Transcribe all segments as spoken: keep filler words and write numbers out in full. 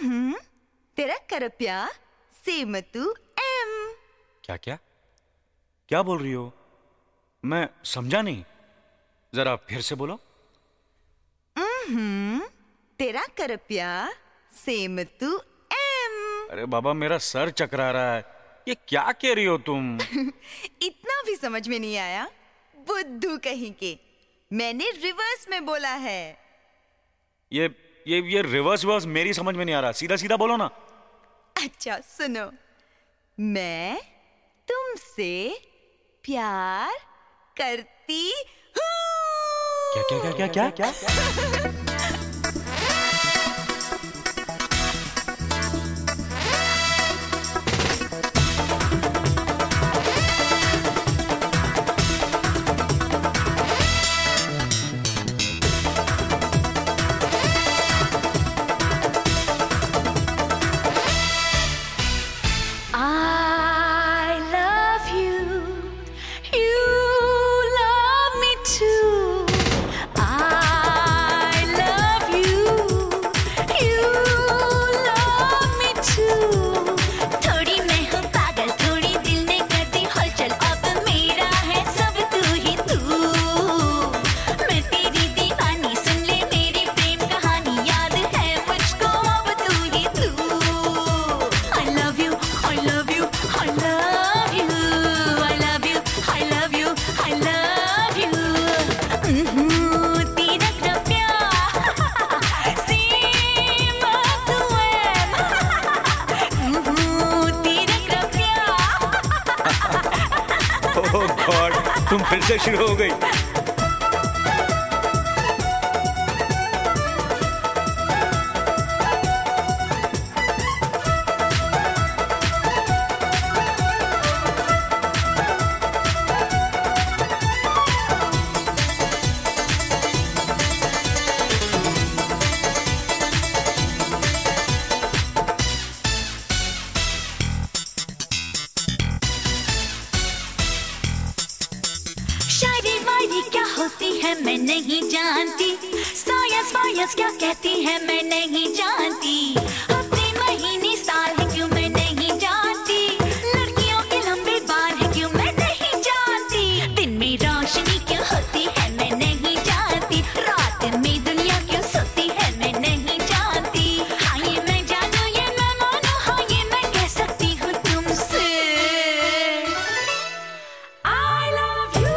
हम्म, तेरा कर प्यार सेम तू एम। क्या क्या क्या बोल रही हो? मैं समझा नहीं, जरा फिर से बोलो। हम्म, तेरा कर प्यार सेम तू एम। अरे बाबा, मेरा सर चकरा रहा है। ये क्या कह रही हो तुम? इतना भी समझ में नहीं आया? बुद्धू कहीं के, मैंने रिवर्स में बोला है। ये ये ये रिवर्स वर्स मेरी समझ में नहीं आ रहा, सीधा सीधा बोलो ना। अच्छा सुनो, मैं तुमसे प्यार करती हूँ। क्या क्या क्या क्या क्या क्या? ओह गॉड, तुम फिर से शुरू हो गई। क्या होती है मैं नहीं जानती, साइंस वायंस क्या कहती है मैं नहीं जानती, हफ्ते महीने साल है क्यों मैं नहीं जानती, लड़कियों के लंबे बाल है क्यों मैं नहीं जानती, दिन में रोशनी क्यों होती है मैं नहीं जानती, रात में दुनिया क्यों सोती है मैं नहीं जानती। हाँ ये मैं जानू, ये मैं मानू, हाँ ये मैं कह सकती हूँ तुमसे I love you।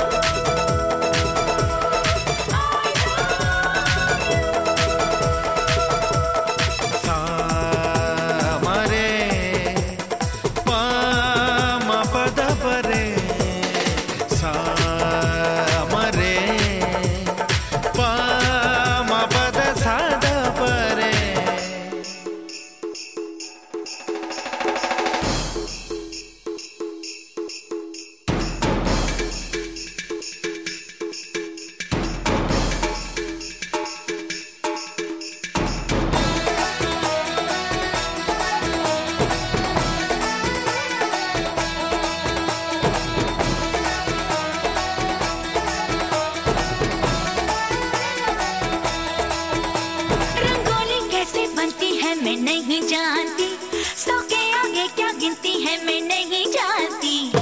मैं नहीं जानती, सौ के आगे क्या गिनती है मैं नहीं जानती।